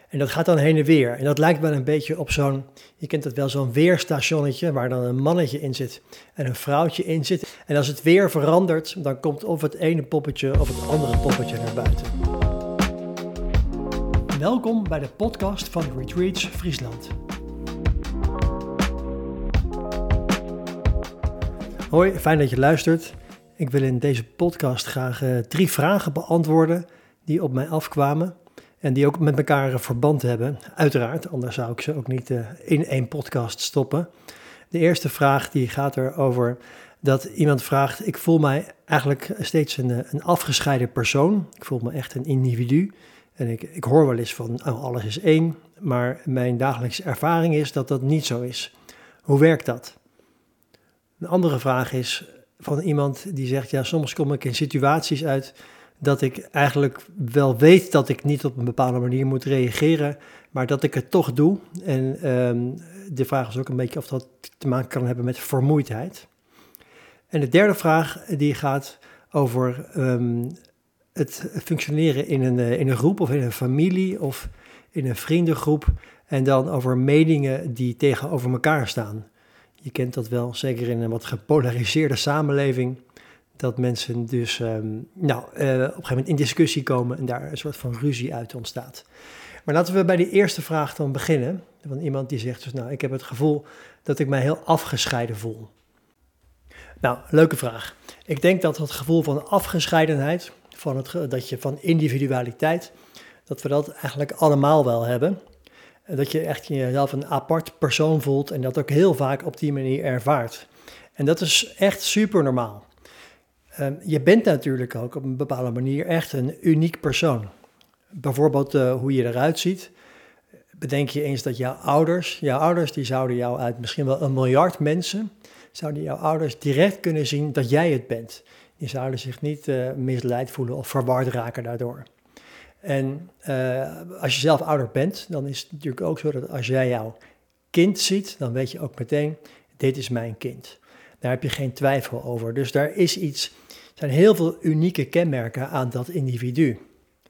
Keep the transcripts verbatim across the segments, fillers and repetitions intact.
En dat gaat dan heen en weer. En dat lijkt wel een beetje op zo'n, je kent het wel, zo'n weerstationnetje waar dan een mannetje in zit en een vrouwtje in zit. En als het weer verandert, dan komt of het ene poppetje of het andere poppetje naar buiten. Welkom bij de podcast van Retreats Friesland. Hoi, fijn dat je luistert. Ik wil in deze podcast graag uh, drie vragen beantwoorden die op mij afkwamen. En die ook met elkaar verband hebben, uiteraard, anders zou ik ze ook niet uh, in één podcast stoppen. De eerste vraag die gaat erover dat iemand vraagt, ik voel mij eigenlijk steeds een, een afgescheiden persoon. Ik voel me echt een individu. En ik, ik hoor wel eens van, oh, alles is één, maar mijn dagelijkse ervaring is dat dat niet zo is. Hoe werkt dat? Een andere vraag is van iemand die zegt, ja, soms kom ik in situaties uit dat ik eigenlijk wel weet dat ik niet op een bepaalde manier moet reageren, maar dat ik het toch doe. En um, de vraag is ook een beetje of dat te maken kan hebben met vermoeidheid. En de derde vraag die gaat over um, het functioneren in een, in een groep of in een familie of in een vriendengroep en dan over meningen die tegenover elkaar staan. Je kent dat wel, zeker in een wat gepolariseerde samenleving, dat mensen dus um, nou, uh, op een gegeven moment in discussie komen en daar een soort van ruzie uit ontstaat. Maar laten we bij die eerste vraag dan beginnen. Van iemand die zegt dus, nou, ik heb het gevoel dat ik mij heel afgescheiden voel. Nou, leuke vraag. Ik denk dat het gevoel van afgescheidenheid, van het, dat je van individualiteit, dat we dat eigenlijk allemaal wel hebben. Dat je echt jezelf een apart persoon voelt en dat ook heel vaak op die manier ervaart. En dat is echt super normaal. Um, je bent natuurlijk ook op een bepaalde manier echt een uniek persoon. Bijvoorbeeld uh, hoe je eruit ziet. Bedenk je eens dat jouw ouders, jouw ouders die zouden jou uit misschien wel een miljard mensen, zouden jouw ouders direct kunnen zien dat jij het bent. Die zouden zich niet uh, misleid voelen of verward raken daardoor. En uh, als je zelf ouder bent, dan is het natuurlijk ook zo dat als jij jouw kind ziet, dan weet je ook meteen, dit is mijn kind. Daar heb je geen twijfel over. Dus daar is iets, er zijn heel veel unieke kenmerken aan dat individu.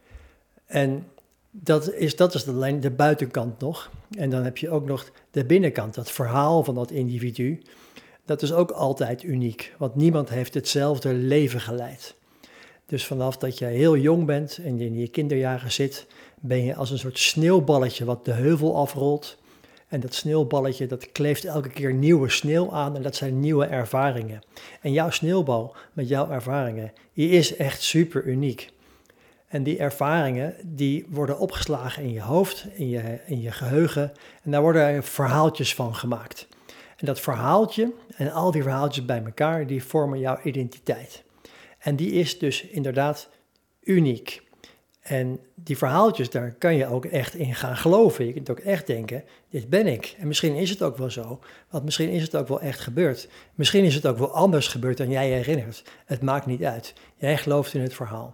En dat is, dat is alleen de buitenkant nog. En dan heb je ook nog de binnenkant, dat verhaal van dat individu. Dat is ook altijd uniek, want niemand heeft hetzelfde leven geleid. Dus vanaf dat je heel jong bent en in je kinderjaren zit, ben je als een soort sneeuwballetje wat de heuvel afrolt. En dat sneeuwballetje, dat kleeft elke keer nieuwe sneeuw aan en dat zijn nieuwe ervaringen. En jouw sneeuwbal met jouw ervaringen, die is echt super uniek. En die ervaringen, die worden opgeslagen in je hoofd, in je, in je geheugen. En daar worden er verhaaltjes van gemaakt. En dat verhaaltje en al die verhaaltjes bij elkaar, die vormen jouw identiteit. En die is dus inderdaad uniek. En die verhaaltjes, daar kan je ook echt in gaan geloven. Je kunt ook echt denken, dit ben ik. En misschien is het ook wel zo, want misschien is het ook wel echt gebeurd. Misschien is het ook wel anders gebeurd dan jij je herinnert. Het maakt niet uit. Jij gelooft in het verhaal.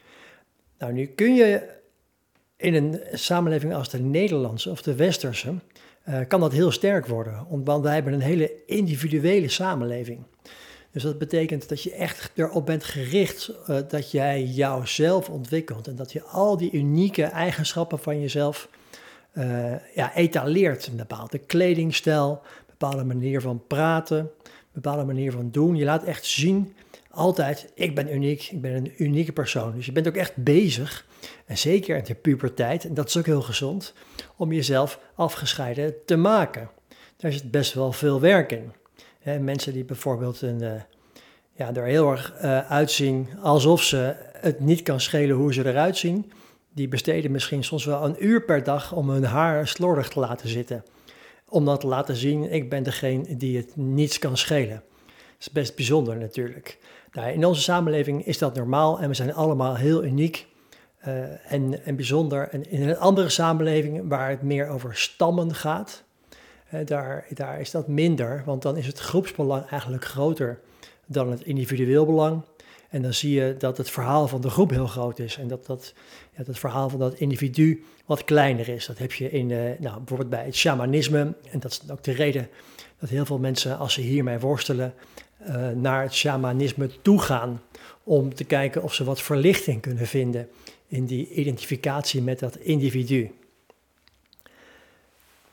Nou, nu kun je in een samenleving als de Nederlandse of de Westerse, uh, kan dat heel sterk worden. Want wij hebben een hele individuele samenleving. Dus dat betekent dat je echt erop bent gericht uh, dat jij jouzelf ontwikkelt. En dat je al die unieke eigenschappen van jezelf uh, ja, etaleert. Een bepaalde kledingstijl, een bepaalde manier van praten, een bepaalde manier van doen. Je laat echt zien, altijd, ik ben uniek, ik ben een unieke persoon. Dus je bent ook echt bezig, en zeker in de puberteit, en dat is ook heel gezond, om jezelf afgescheiden te maken. Daar zit best wel veel werk in. He, mensen die bijvoorbeeld een, uh, ja, er heel erg uh, uitzien alsof ze het niet kan schelen hoe ze eruit zien, die besteden misschien soms wel een uur per dag om hun haar slordig te laten zitten. Om dat te laten zien, ik ben degene die het niets kan schelen. Dat is best bijzonder natuurlijk. Nou, in onze samenleving is dat normaal en we zijn allemaal heel uniek uh, en, en bijzonder. En in een andere samenleving waar het meer over stammen gaat, uh, daar, daar is dat minder, want dan is het groepsbelang eigenlijk groter dan het individueel belang. En dan zie je dat het verhaal van de groep heel groot is en dat, dat ja, het verhaal van dat individu wat kleiner is. Dat heb je in, uh, nou, bijvoorbeeld bij het shamanisme. En dat is ook de reden dat heel veel mensen, als ze hiermee worstelen, uh, naar het shamanisme toe gaan. Om te kijken of ze wat verlichting kunnen vinden in die identificatie met dat individu.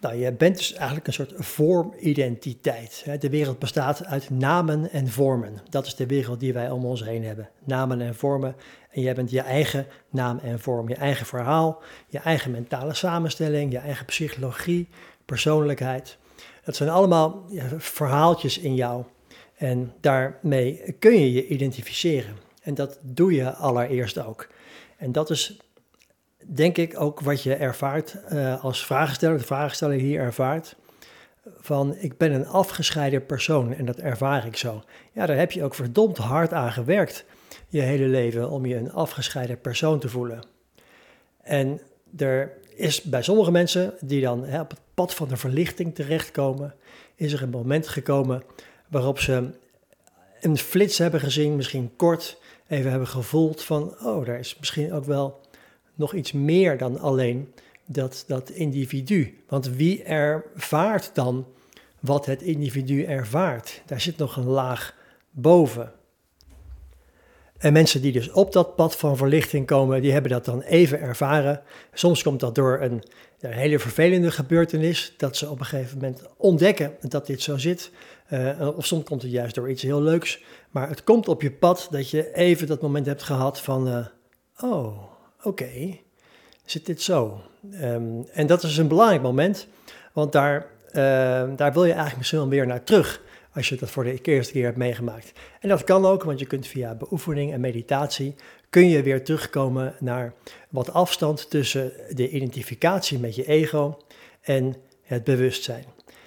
Nou, je bent dus eigenlijk een soort vormidentiteit. De wereld bestaat uit namen en vormen. Dat is de wereld die wij om ons heen hebben. Namen en vormen. En jij bent je eigen naam en vorm, je eigen verhaal, je eigen mentale samenstelling, je eigen psychologie, persoonlijkheid. Dat zijn allemaal ja, verhaaltjes in jou. En daarmee kun je je identificeren. En dat doe je allereerst ook. En dat is denk ik ook wat je ervaart uh, als vragensteller, de vragensteller hier ervaart. Van ik ben een afgescheiden persoon en dat ervaar ik zo. Ja, daar heb je ook verdomd hard aan gewerkt je hele leven om je een afgescheiden persoon te voelen. En er is bij sommige mensen die dan hè, op het pad van de verlichting terechtkomen, is er een moment gekomen waarop ze een flits hebben gezien, misschien kort, even hebben gevoeld van, oh, daar is misschien ook wel nog iets meer dan alleen dat, dat individu. Want wie ervaart dan wat het individu ervaart? Daar zit nog een laag boven. En mensen die dus op dat pad van verlichting komen, die hebben dat dan even ervaren. Soms komt dat door een, een hele vervelende gebeurtenis, dat ze op een gegeven moment ontdekken dat dit zo zit. Uh, of soms komt het juist door iets heel leuks. Maar het komt op je pad dat je even dat moment hebt gehad van, uh, oh, oké, okay, zit dit zo? Um, en dat is een belangrijk moment, want daar, uh, daar wil je eigenlijk misschien wel weer naar terug, als je dat voor de eerste keer hebt meegemaakt. En dat kan ook, want je kunt via beoefening en meditatie, kun je weer terugkomen naar wat afstand tussen de identificatie met je ego en het bewustzijn.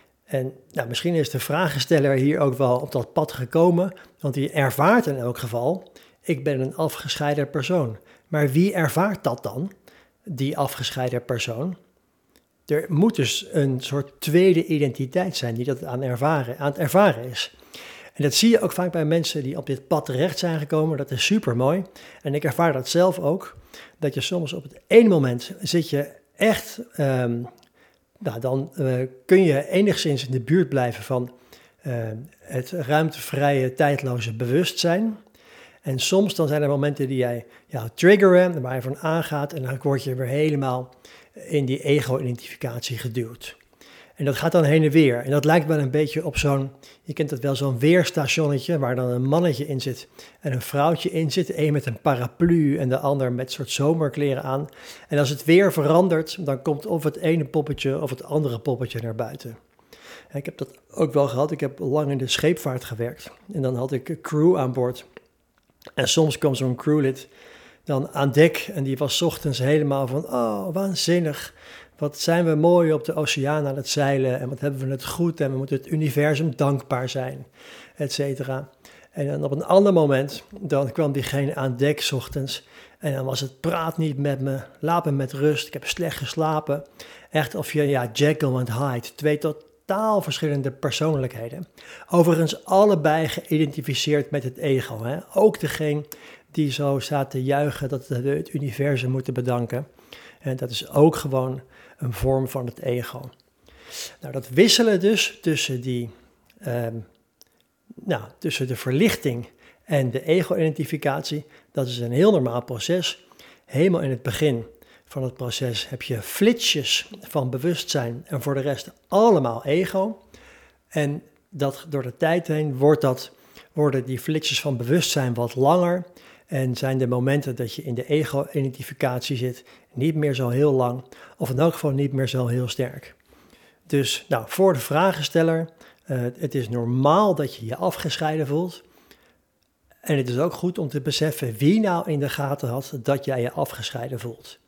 En nou, misschien is de vragensteller hier ook wel op dat pad gekomen, want die ervaart in elk geval, ik ben een afgescheiden persoon. Maar wie ervaart dat dan, die afgescheiden persoon? Er moet dus een soort tweede identiteit zijn die dat aan, ervaren, aan het ervaren is. En dat zie je ook vaak bij mensen die op dit pad terecht zijn gekomen. Dat is super mooi. En ik ervaar dat zelf ook. Dat je soms op het ene moment zit je echt, um, nou dan uh, kun je enigszins in de buurt blijven van uh, het ruimtevrije, tijdloze bewustzijn. En soms dan zijn er momenten die jij ja, triggeren, waar je van aangaat en dan word je weer helemaal in die ego-identificatie geduwd. En dat gaat dan heen en weer. En dat lijkt wel een beetje op zo'n, je kent dat wel, zo'n weerstationnetje waar dan een mannetje in zit en een vrouwtje in zit. Een met een paraplu en de ander met soort zomerkleren aan. En als het weer verandert, dan komt of het ene poppetje of het andere poppetje naar buiten. En ik heb dat ook wel gehad. Ik heb lang in de scheepvaart gewerkt. En dan had ik een crew aan boord. En soms kwam zo'n crewlid dan aan dek en die was 's ochtends helemaal van, oh, waanzinnig. Wat zijn we mooi op de oceaan aan het zeilen en wat hebben we het goed en we moeten het universum dankbaar zijn, et cetera. En dan op een ander moment, dan kwam diegene aan dek 's ochtends en dan was het praat niet met me, laat me met rust, ik heb slecht geslapen. Echt of je, ja, Jekyll en Hyde, twee totaal verschillende persoonlijkheden. Overigens allebei geïdentificeerd met het ego, hè? Ook degene die zo staat te juichen dat we het universum moeten bedanken. En dat is ook gewoon een vorm van het ego. Nou, dat wisselen dus tussen, die, um, nou, tussen de verlichting en de ego-identificatie, dat is een heel normaal proces. Helemaal in het begin van het proces heb je flitsjes van bewustzijn en voor de rest allemaal ego. En dat door de tijd heen wordt dat, worden die flitsjes van bewustzijn wat langer. En zijn de momenten dat je in de ego-identificatie zit niet meer zo heel lang, of in elk geval niet meer zo heel sterk. Dus nou, voor de vragensteller, uh, het is normaal dat je je afgescheiden voelt. En het is ook goed om te beseffen wie nou in de gaten had dat jij je afgescheiden voelt.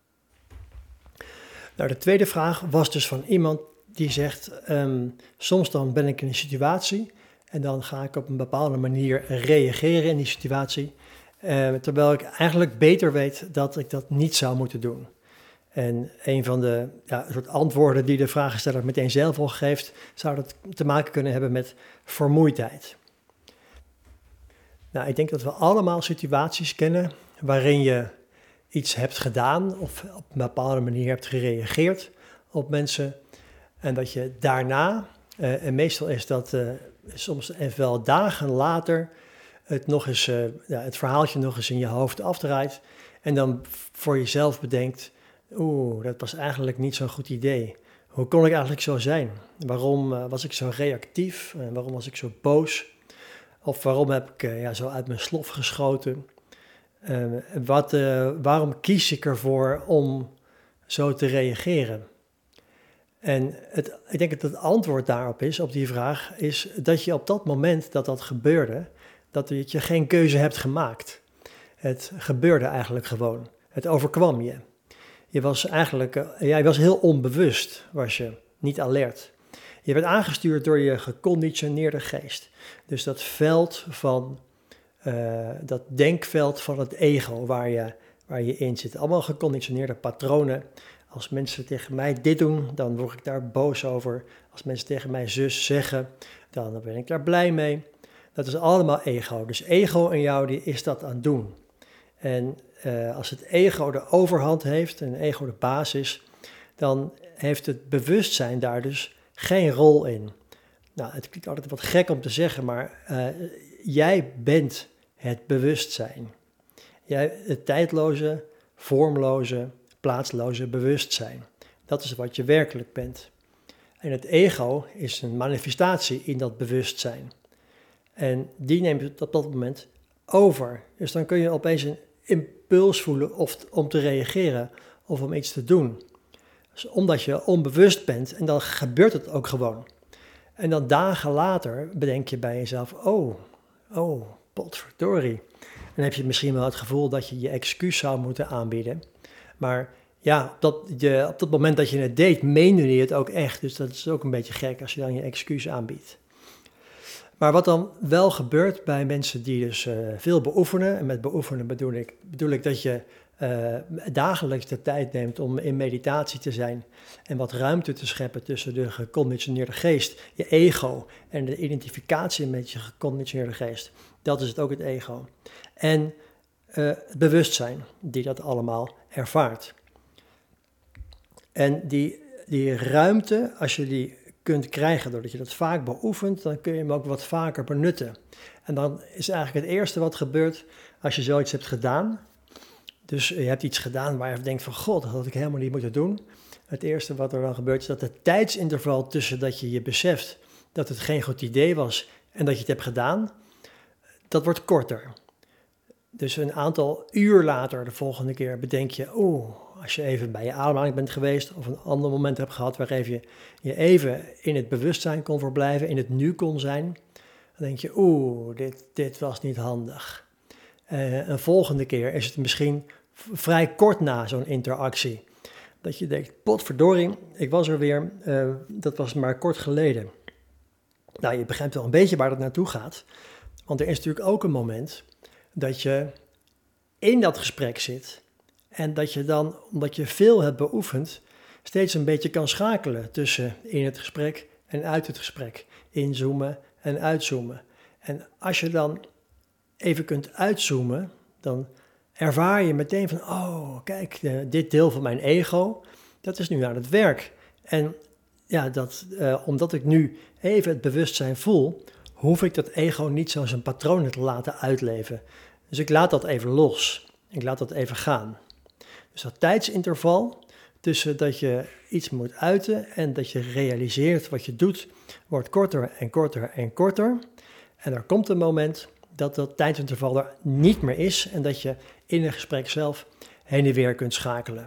Nou, de tweede vraag was dus van iemand die zegt, um, soms dan ben ik in een situatie en dan ga ik op een bepaalde manier reageren in die situatie. Uh, terwijl ik eigenlijk beter weet dat ik dat niet zou moeten doen. En een van de ja, soort antwoorden die de vragensteller meteen zelf al geeft, zou dat te maken kunnen hebben met vermoeidheid. Nou, ik denk dat we allemaal situaties kennen waarin je iets hebt gedaan of op een bepaalde manier hebt gereageerd op mensen. En dat je daarna, uh, en meestal is dat uh, soms even wel dagen later, het, nog eens, uh, ja, het verhaaltje nog eens in je hoofd afdraait en dan voor jezelf bedenkt, oeh, dat was eigenlijk niet zo'n goed idee. hoe kon ik eigenlijk zo zijn? Waarom uh, was ik zo reactief? En waarom was ik zo boos? Of waarom heb ik uh, ja, zo uit mijn slof geschoten? Uh, wat, uh, waarom kies ik ervoor om zo te reageren? En het, ik denk dat het antwoord daarop is, op die vraag, is dat je op dat moment dat dat gebeurde, dat je geen keuze hebt gemaakt. Het gebeurde eigenlijk gewoon. Het overkwam je. Je was eigenlijk, uh, ja, je was heel onbewust, was je, niet alert. Je werd aangestuurd door je geconditioneerde geest. Dus dat veld van, uh, dat denkveld van het ego waar je, waar je in zit. Allemaal geconditioneerde patronen. Als mensen tegen mij dit doen, dan word ik daar boos over. Als mensen tegen mij zus zeggen, dan ben ik daar blij mee. Dat is allemaal ego. Dus ego in jou, die is dat aan het doen. En uh, als het ego de overhand heeft en ego de baas is, dan heeft het bewustzijn daar dus geen rol in. Nou, het klinkt altijd wat gek om te zeggen, maar uh, jij bent het bewustzijn. Jij, het tijdloze, vormloze, plaatsloze bewustzijn. Dat is wat je werkelijk bent. En het ego is een manifestatie in dat bewustzijn. En die neemt het op dat moment over. Dus dan kun je opeens een impuls voelen of, om te reageren of om iets te doen. Dus omdat je onbewust bent en dan gebeurt het ook gewoon. En dan dagen later bedenk je bij jezelf, oh, oh, potverdorie. Dan heb je misschien wel het gevoel dat je je excuus zou moeten aanbieden. Maar ja, op dat, je, op dat moment dat je het deed, meende je het ook echt. Dus dat is ook een beetje gek als je dan je excuus aanbiedt. Maar wat dan wel gebeurt bij mensen die dus uh, veel beoefenen, en met beoefenen bedoel ik, bedoel ik dat je uh, dagelijks de tijd neemt om in meditatie te zijn en wat ruimte te scheppen tussen de geconditioneerde geest, je ego en de identificatie met je geconditioneerde geest. Dat is het ook, het ego. En uh, het bewustzijn die dat allemaal ervaart. En die, die ruimte, als je die kunt krijgen doordat je dat vaak beoefent, dan kun je hem ook wat vaker benutten. En dan is eigenlijk het eerste wat gebeurt als je zoiets hebt gedaan. Dus je hebt iets gedaan waar je denkt van god, dat had ik helemaal niet moeten doen. Het eerste wat er dan gebeurt is dat het tijdsinterval tussen dat je je beseft dat het geen goed idee was en dat je het hebt gedaan, dat wordt korter. Dus een aantal uur later, de volgende keer, bedenk je, oeh, als je even bij je ademhaling bent geweest of een ander moment hebt gehad waar je je even in het bewustzijn kon verblijven, in het nu kon zijn, dan denk je, oeh, dit, dit was niet handig. Uh, een volgende keer is het misschien vrij kort na zo'n interactie. Dat je denkt, potverdorie, ik was er weer, uh, dat was maar kort geleden. Nou, je begrijpt wel een beetje waar dat naartoe gaat. Want er is natuurlijk ook een moment dat je in dat gesprek zit en dat je dan, omdat je veel hebt beoefend, steeds een beetje kan schakelen tussen in het gesprek en uit het gesprek. Inzoomen en uitzoomen. En als je dan even kunt uitzoomen, dan ervaar je meteen van, oh, kijk, dit deel van mijn ego, dat is nu aan het werk. En ja, dat, uh, omdat ik nu even het bewustzijn voel, hoef ik dat ego niet zo zijn patronen te laten uitleven. Dus ik laat dat even los. Ik laat dat even gaan. Dus dat tijdsinterval tussen dat je iets moet uiten en dat je realiseert wat je doet, wordt korter en korter en korter. En er komt een moment dat dat tijdsinterval er niet meer is en dat je in een gesprek zelf heen en weer kunt schakelen.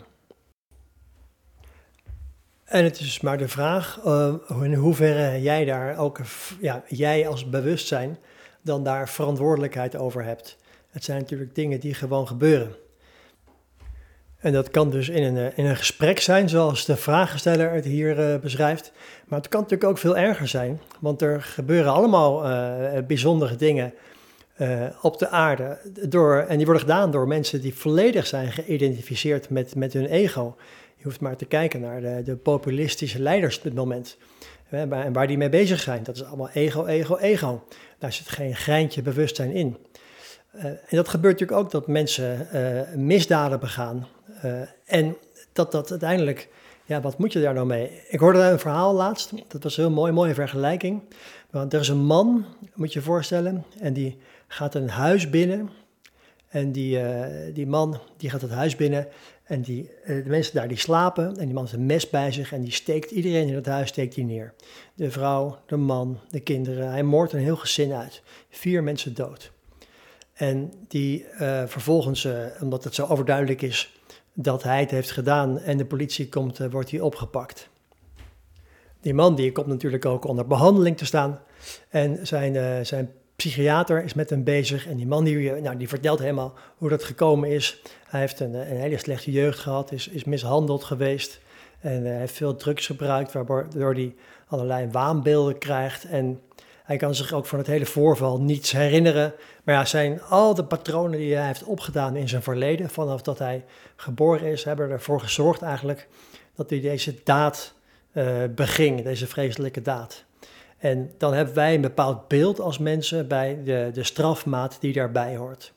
En het is maar de vraag uh, in hoeverre jij daar ook, ja, jij als bewustzijn dan daar verantwoordelijkheid over hebt. Het zijn natuurlijk dingen die gewoon gebeuren. En dat kan dus in een, in een gesprek zijn, zoals de vragensteller het hier uh, beschrijft. Maar het kan natuurlijk ook veel erger zijn, want er gebeuren allemaal uh, bijzondere dingen uh, op de aarde. Door, en die worden gedaan door mensen die volledig zijn geïdentificeerd met, met hun ego. Je hoeft maar te kijken naar de, de populistische leiders op dit moment. En waar die mee bezig zijn. Dat is allemaal ego, ego, ego. Daar zit geen greintje bewustzijn in. Uh, en dat gebeurt natuurlijk ook dat mensen uh, misdaden begaan. Uh, en dat dat uiteindelijk, ja, wat moet je daar nou mee? Ik hoorde een verhaal laatst, dat was een heel mooi, mooie vergelijking. Want er is een man, moet je je voorstellen, en die gaat een huis binnen. En die, uh, die man die gaat het huis binnen En die, uh, de mensen daar die slapen en die man heeft een mes bij zich en die steekt iedereen in het huis steekt die neer. De vrouw, de man, de kinderen. Hij moordt een heel gezin uit. Vier mensen dood. En die uh, vervolgens, uh, omdat het zo overduidelijk is dat hij het heeft gedaan en de politie komt, uh, wordt hij opgepakt. Die man die komt natuurlijk ook onder behandeling te staan en zijn, uh, zijn psychiater is met hem bezig en die man die, nou, die vertelt helemaal hoe dat gekomen is. Hij heeft een, een hele slechte jeugd gehad, is, is mishandeld geweest en uh, heeft veel drugs gebruikt waardoor hij allerlei waanbeelden krijgt en hij kan zich ook van het hele voorval niets herinneren. Maar ja, zijn al de patronen die hij heeft opgedaan in zijn verleden, vanaf dat hij geboren is, hebben ervoor gezorgd eigenlijk dat hij deze daad uh, beging, deze vreselijke daad. En dan hebben wij een bepaald beeld als mensen bij de, de strafmaat die daarbij hoort.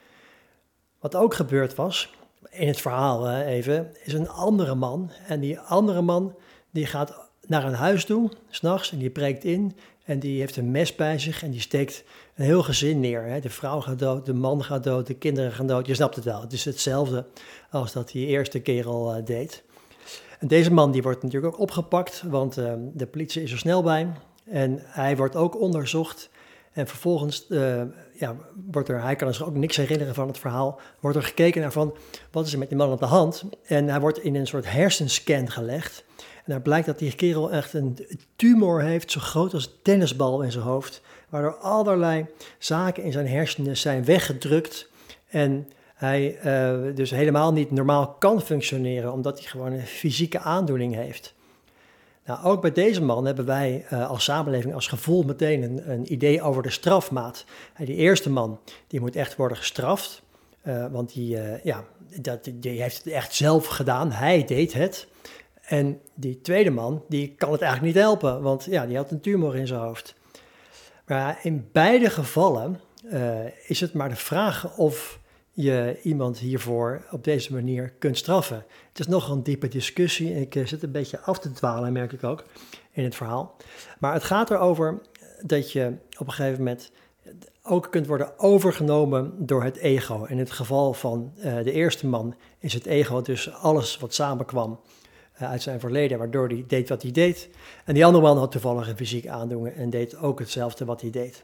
Wat ook gebeurd was, in het verhaal hè, even, is een andere man. En die andere man die gaat naar een huis toe, 's nachts, en die breekt in. En die heeft een mes bij zich en die steekt een heel gezin neer. Hè. De vrouw gaat dood, de man gaat dood, de kinderen gaan dood. Je snapt het wel, het is hetzelfde als dat die eerste kerel uh, deed. En deze man die wordt natuurlijk ook opgepakt, want uh, de politie is er snel bij. En hij wordt ook onderzocht. En vervolgens, uh, ja, wordt er, hij kan zich ook niks herinneren van het verhaal, wordt er gekeken naar van, wat is er met die man aan de hand? En hij wordt in een soort hersenscan gelegd. En daar blijkt dat die kerel echt een tumor heeft, zo groot als een tennisbal in zijn hoofd, waardoor allerlei zaken in zijn hersenen zijn weggedrukt en hij uh, dus helemaal niet normaal kan functioneren, omdat hij gewoon een fysieke aandoening heeft. Nou, ook bij deze man hebben wij uh, als samenleving als gevoel meteen een, een idee over de strafmaat. Uh, die eerste man, die moet echt worden gestraft, uh, want die, uh, ja, dat, die heeft het echt zelf gedaan, hij deed het. En die tweede man, die kan het eigenlijk niet helpen, want ja, die had een tumor in zijn hoofd. Maar in beide gevallen uh, is het maar de vraag of je iemand hiervoor op deze manier kunt straffen. Het is nog een diepe discussie. Ik uh, zit een beetje af te dwalen, merk ik ook, in het verhaal. Maar het gaat erover dat je op een gegeven moment ook kunt worden overgenomen door het ego. In het geval van uh, de eerste man is het ego dus alles wat samenkwam uh, uit zijn verleden, waardoor hij deed wat hij deed. En die andere man had toevallig een fysiek aandoening en deed ook hetzelfde wat hij deed.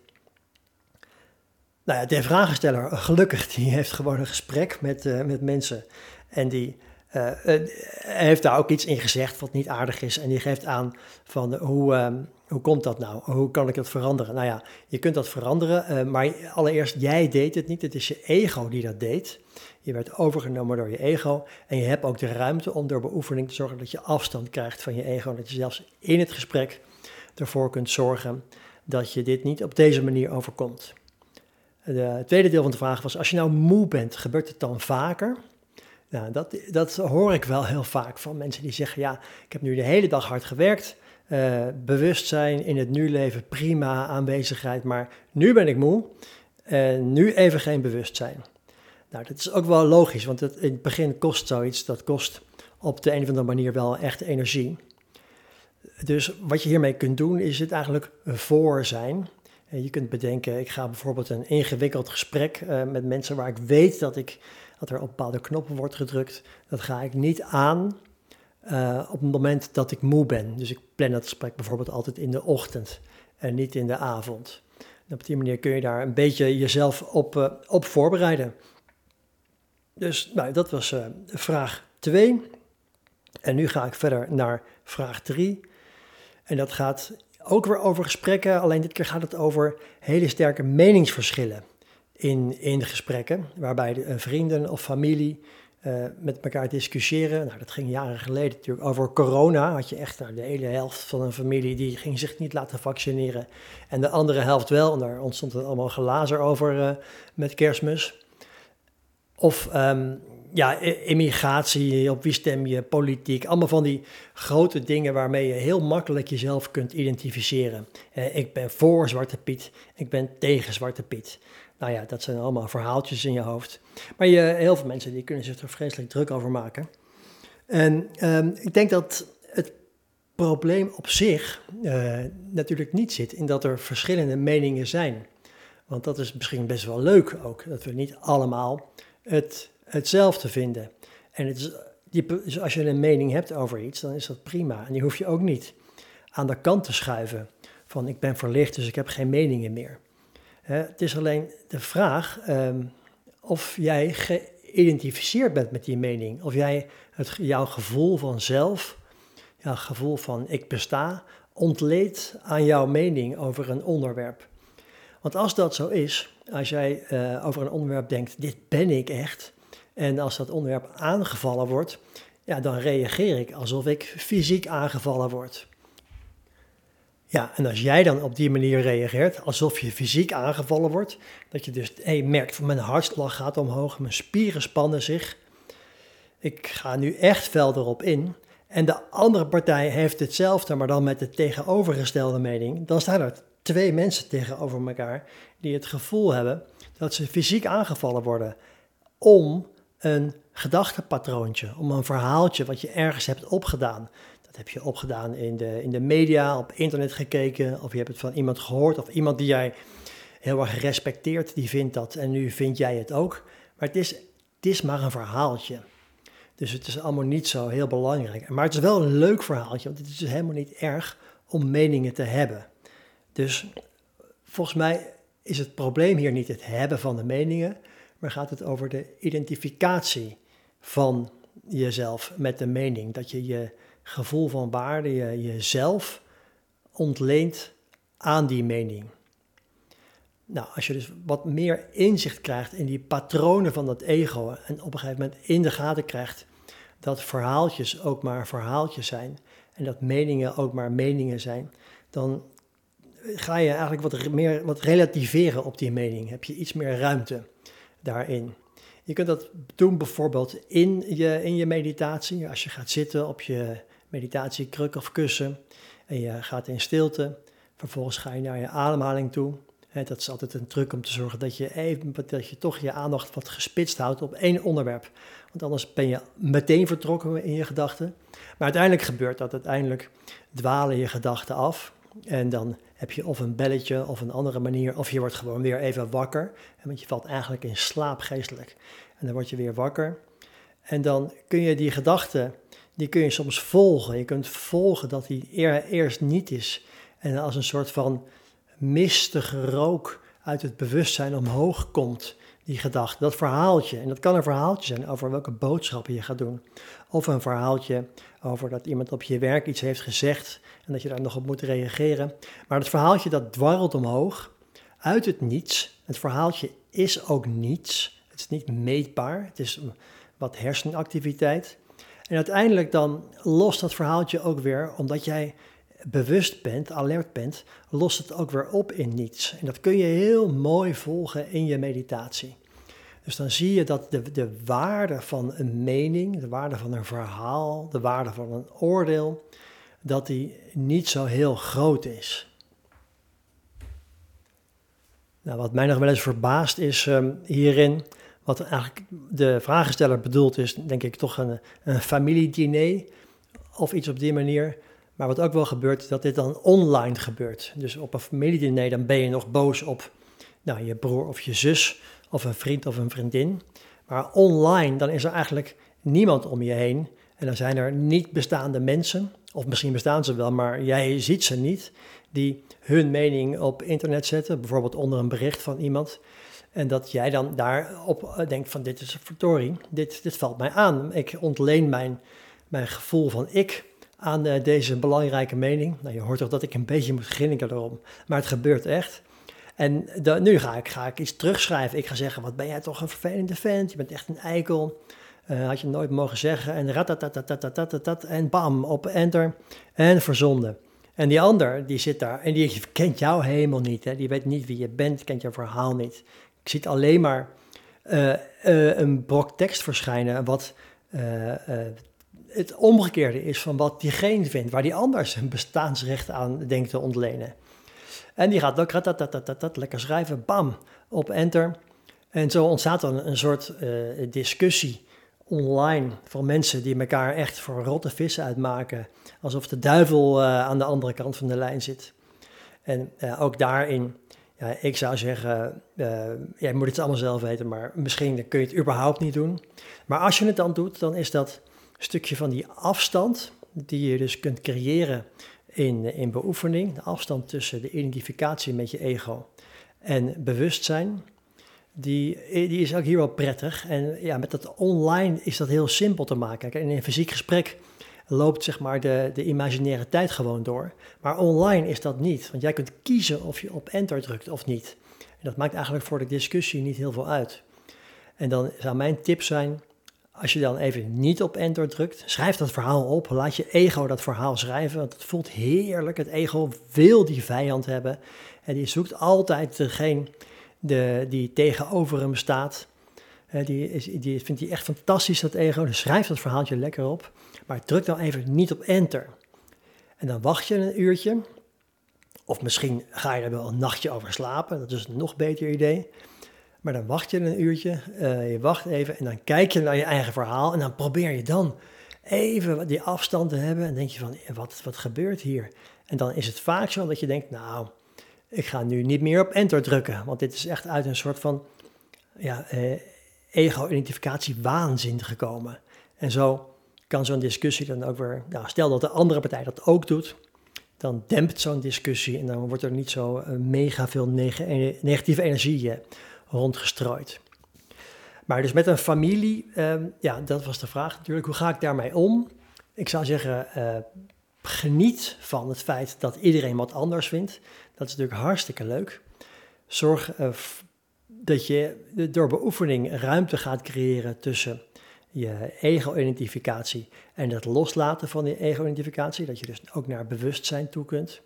Nou ja, de vragensteller, gelukkig, die heeft gewoon een gesprek met, uh, met mensen. En die uh, uh, heeft daar ook iets in gezegd wat niet aardig is. En die geeft aan van hoe, uh, hoe komt dat nou? Hoe kan ik dat veranderen? Nou ja, je kunt dat veranderen, uh, maar allereerst, jij deed het niet. Het is je ego die dat deed. Je werd overgenomen door je ego. En je hebt ook de ruimte om door beoefening te zorgen dat je afstand krijgt van je ego. Dat je zelfs in het gesprek ervoor kunt zorgen dat je dit niet op deze manier overkomt. Het tweede deel van de vraag was, als je nou moe bent, gebeurt het dan vaker? Nou, dat, dat hoor ik wel heel vaak van mensen die zeggen, ja, ik heb nu de hele dag hard gewerkt, uh, bewustzijn in het nu leven, prima, aanwezigheid, maar nu ben ik moe en nu even geen bewustzijn. Nou, dat is ook wel logisch, want het, in het begin kost zoiets, dat kost op de een of andere manier wel echt energie. Dus wat je hiermee kunt doen, is het eigenlijk voor zijn. Je kunt bedenken, ik ga bijvoorbeeld een ingewikkeld gesprek uh, met mensen waar ik weet dat, ik, dat er op bepaalde knoppen wordt gedrukt. Dat ga ik niet aan uh, op het moment dat ik moe ben. Dus ik plan dat gesprek bijvoorbeeld altijd in de ochtend en niet in de avond. En op die manier kun je daar een beetje jezelf op, uh, op voorbereiden. Dus nou, dat was uh, vraag twee. En nu ga ik verder naar vraag drie. En dat gaat ook weer over gesprekken, alleen dit keer gaat het over hele sterke meningsverschillen in, in de gesprekken, waarbij de, uh, vrienden of familie uh, met elkaar discussiëren. Nou, dat ging jaren geleden natuurlijk over corona. Had je echt nou, de hele helft van een familie die ging zich niet laten vaccineren en de andere helft wel. En daar ontstond het allemaal gelazer over uh, met Kerstmis. Of um, ja, immigratie, op wie stem je, politiek, allemaal van die grote dingen waarmee je heel makkelijk jezelf kunt identificeren. Eh, ik ben voor Zwarte Piet, ik ben tegen Zwarte Piet. Nou ja, dat zijn allemaal verhaaltjes in je hoofd. Maar je, heel veel mensen die kunnen zich er vreselijk druk over maken. En um, ik denk dat het probleem op zich uh, natuurlijk niet zit in dat er verschillende meningen zijn. Want dat is misschien best wel leuk ook, dat we niet allemaal het... hetzelfde vinden. En het is, die, dus als je een mening hebt over iets, dan is dat prima. En die hoef je ook niet aan de kant te schuiven van ik ben verlicht, dus ik heb geen meningen meer. Uh, het is alleen de vraag um, of jij geïdentificeerd bent met die mening. Of jij het, jouw gevoel van zelf, jouw gevoel van ik besta, ontleedt aan jouw mening over een onderwerp. Want als dat zo is, als jij uh, over een onderwerp denkt, dit ben ik echt, en als dat onderwerp aangevallen wordt, ja, dan reageer ik alsof ik fysiek aangevallen word. Ja, en als jij dan op die manier reageert, alsof je fysiek aangevallen wordt, dat je dus hey, merkt van mijn hartslag gaat omhoog, mijn spieren spannen zich, ik ga nu echt fel erop in, en de andere partij heeft hetzelfde, maar dan met de tegenovergestelde mening, dan staan er twee mensen tegenover elkaar die het gevoel hebben dat ze fysiek aangevallen worden om een gedachtepatroontje, om een verhaaltje wat je ergens hebt opgedaan. Dat heb je opgedaan in de, in de media, op internet gekeken, of je hebt het van iemand gehoord, of iemand die jij heel erg respecteert, die vindt dat en nu vind jij het ook. Maar het is, het is maar een verhaaltje. Dus het is allemaal niet zo heel belangrijk. Maar het is wel een leuk verhaaltje, want het is dus helemaal niet erg om meningen te hebben. Dus volgens mij is het probleem hier niet het hebben van de meningen, maar gaat het over de identificatie van jezelf met de mening. Dat je je gevoel van waarde, je jezelf ontleent aan die mening. Nou, als je dus wat meer inzicht krijgt in die patronen van dat ego en op een gegeven moment in de gaten krijgt dat verhaaltjes ook maar verhaaltjes zijn en dat meningen ook maar meningen zijn, dan ga je eigenlijk wat meer wat relativeren op die mening. Heb je iets meer ruimte daarin. Je kunt dat doen bijvoorbeeld in je, in je meditatie. Als je gaat zitten op je meditatiekruk of kussen en je gaat in stilte. Vervolgens ga je naar je ademhaling toe. He, dat is altijd een truc om te zorgen dat je, even, dat je toch je aandacht wat gespitst houdt op één onderwerp. Want anders ben je meteen vertrokken in je gedachten. Maar uiteindelijk gebeurt dat. Uiteindelijk dwalen je gedachten af. En dan heb je of een belletje of een andere manier, of je wordt gewoon weer even wakker. Want je valt eigenlijk in slaap geestelijk. En dan word je weer wakker. En dan kun je die gedachten, die kun je soms volgen. Je kunt volgen dat die eer, eerst niet is. En als een soort van mistige rook uit het bewustzijn omhoog komt, die gedachte, dat verhaaltje. En dat kan een verhaaltje zijn over welke boodschappen je gaat doen. Of een verhaaltje over dat iemand op je werk iets heeft gezegd en dat je daar nog op moet reageren. Maar dat verhaaltje dat dwarrelt omhoog uit het niets. Het verhaaltje is ook niets. Het is niet meetbaar. Het is wat hersenactiviteit. En uiteindelijk dan lost dat verhaaltje ook weer, omdat jij bewust bent, alert bent, lost het ook weer op in niets. En dat kun je heel mooi volgen in je meditatie. Dus dan zie je dat de, de waarde van een mening, de waarde van een verhaal, de waarde van een oordeel, dat die niet zo heel groot is. Nou, wat mij nog wel eens verbaast is um, hierin, wat eigenlijk de vragensteller bedoelt is, denk ik toch een, een familiediner of iets op die manier. Maar wat ook wel gebeurt, dat dit dan online gebeurt. Dus op een familiediner dan ben je nog boos op nou, je broer of je zus of een vriend of een vriendin. Maar online, dan is er eigenlijk niemand om je heen. En dan zijn er niet bestaande mensen, of misschien bestaan ze wel, maar jij ziet ze niet, die hun mening op internet zetten, bijvoorbeeld onder een bericht van iemand. En dat jij dan daarop denkt van dit is een verdorie, dit, dit valt mij aan. Ik ontleen mijn, mijn gevoel van ik aan uh, deze belangrijke mening. Nou, je hoort toch dat ik een beetje moet grinniken erom, maar het gebeurt echt. En de, nu ga ik, ga ik iets terugschrijven. Ik ga zeggen, wat ben jij toch een vervelende vent, je bent echt een eikel. Uh, had je nooit mogen zeggen. En ratatatatatatat en bam, op enter en verzonden. En die ander, die zit daar en die kent jou helemaal niet. Hè? Die weet niet wie je bent, kent jouw verhaal niet. Ik zie alleen maar uh, uh, een brok tekst verschijnen wat uh, uh, het omgekeerde is van wat diegene vindt, waar die ander zijn bestaansrecht aan denkt te ontlenen. En die gaat ook ratatatatatatat lekker schrijven, bam, op enter. En zo ontstaat dan een soort uh, discussie online van mensen die elkaar echt voor rotte vissen uitmaken, alsof de duivel uh, aan de andere kant van de lijn zit. En uh, ook daarin Ja, ik zou zeggen, uh, jij moet het allemaal zelf weten, maar misschien kun je het überhaupt niet doen. Maar als je het dan doet, dan is dat stukje van die afstand die je dus kunt creëren in, in beoefening, de afstand tussen de identificatie met je ego en bewustzijn, die, die is ook hier wel prettig. En ja, met dat online is dat heel simpel te maken. Kijk, in een fysiek gesprek loopt zeg maar de, de imaginaire tijd gewoon door. Maar online is dat niet, want jij kunt kiezen of je op enter drukt of niet. En dat maakt eigenlijk voor de discussie niet heel veel uit. En dan zou mijn tip zijn, als je dan even niet op enter drukt, schrijf dat verhaal op. Laat je ego dat verhaal schrijven, want het voelt heerlijk. Het ego wil die vijand hebben en die zoekt altijd degene de, die tegenover hem staat. Die, is, die vindt hij echt fantastisch, dat ego. Dus schrijf dat verhaaltje lekker op. Maar druk dan even niet op enter. En dan wacht je een uurtje. Of misschien ga je er wel een nachtje over slapen. Dat is een nog beter idee. Maar dan wacht je een uurtje. Uh, je wacht even en dan kijk je naar je eigen verhaal. En dan probeer je dan even die afstand te hebben. En denk je van, wat, wat gebeurt hier? En dan is het vaak zo dat je denkt, nou, ik ga nu niet meer op enter drukken. Want dit is echt uit een soort van ja, uh, ego-identificatie waanzin gekomen. En zo kan zo'n discussie dan ook weer, nou, stel dat de andere partij dat ook doet, dan dempt zo'n discussie en dan wordt er niet zo uh, mega veel neg- negatieve energie uh, rondgestrooid. Maar dus met een familie, uh, ja, dat was de vraag natuurlijk, hoe ga ik daarmee om? Ik zou zeggen, uh, geniet van het feit dat iedereen wat anders vindt. Dat is natuurlijk hartstikke leuk. Zorg uh, f- dat je door beoefening ruimte gaat creëren tussen je ego-identificatie en het loslaten van die ego-identificatie, dat je dus ook naar bewustzijn toe kunt.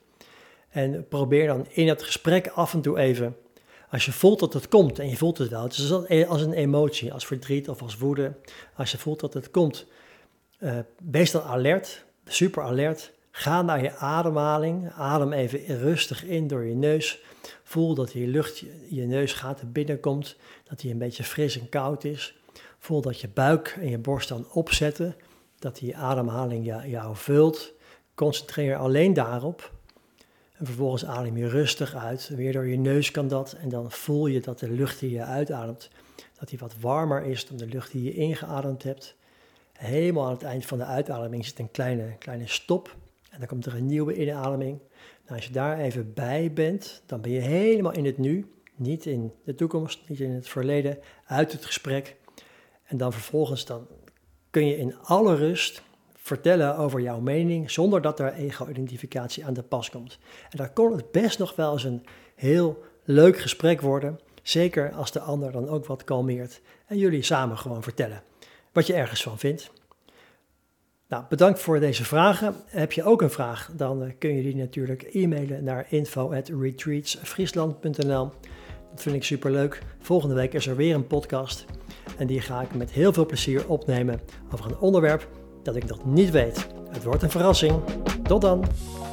En probeer dan in het gesprek af en toe even, als je voelt dat het komt, en je voelt het wel, het is als een emotie, als verdriet of als woede, als je voelt dat het komt, uh, wees dan alert, super alert, ga naar je ademhaling, adem even rustig in door je neus, voel dat die lucht je, je neusgaten binnenkomt, dat die een beetje fris en koud is. Voel dat je buik en je borst dan opzetten, dat die ademhaling jou, jou vult. Concentreer alleen daarop. En vervolgens adem je rustig uit. Weer door je neus kan dat. En dan voel je dat de lucht die je uitademt, dat die wat warmer is dan de lucht die je ingeademd hebt. Helemaal aan het eind van de uitademing zit een kleine, kleine stop. En dan komt er een nieuwe inademing. Nou, als je daar even bij bent, dan ben je helemaal in het nu. Niet in de toekomst, niet in het verleden, uit het gesprek. En dan vervolgens dan kun je in alle rust vertellen over jouw mening, zonder dat er ego-identificatie aan de pas komt. En dan kon het best nog wel eens een heel leuk gesprek worden, zeker als de ander dan ook wat kalmeert. En jullie samen gewoon vertellen wat je ergens van vindt. Nou, bedankt voor deze vragen. Heb je ook een vraag, dan kun je die natuurlijk e-mailen naar info at retreatsfriesland punt n l. Dat vind ik superleuk. Volgende week is er weer een podcast. En die ga ik met heel veel plezier opnemen over een onderwerp dat ik nog niet weet. Het wordt een verrassing. Tot dan!